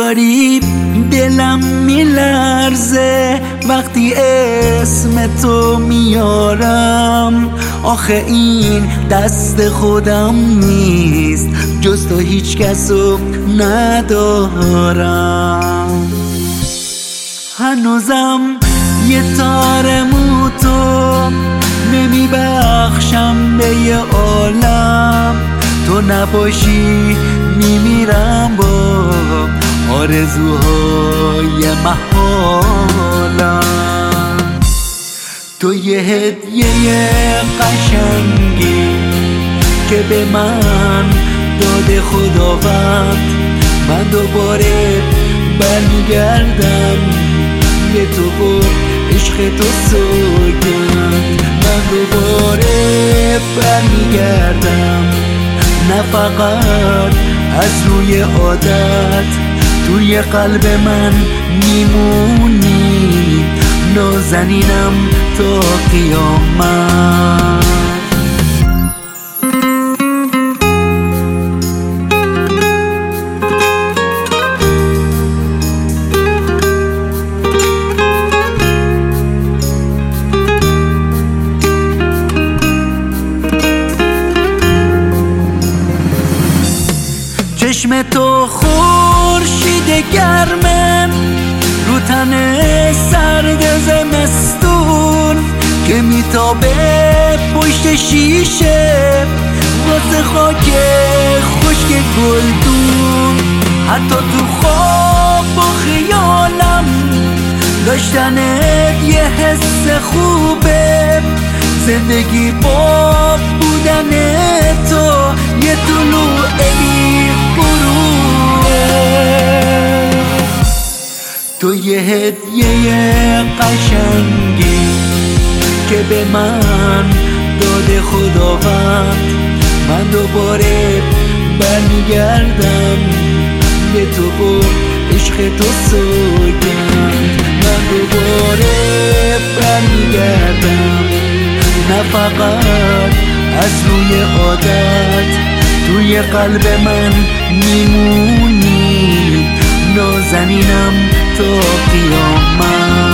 داری دلم میلرزه وقتی اسم تو میارم. آخه این دست خودم نیست، جز تو هیچ کسو ندارم. هنوزم یه تار موتو نمیبخشم به یه عالم. تو نباشی میمیرم با آرزوهای محالم. تو یه هدیه قشنگی که به من داده خداوند. من دوباره برمیگردم به تو و عشق تو سوگند. من دوباره برمیگردم، نه فقط از روی عادت. توی قلب من میمونی، نازنینم تا قیامت. چشم تو خورشید گرمه رو تن سرد زمستون که میتابه پشت شیشه واسه خاک خشک گلدون. حتی تو خواب و خیالم داشتنت یه حس خوبه. زندگی با بودن تو یه طلوع تو یه هدیه قشنگی که به من داده خداوند. من دوباره برمیگردم به تو و عشق تو سوگند. من دوباره برمیگردم، نه فقط از روی عادت. توی قلب من میمونی، نازنینم تا قیامت.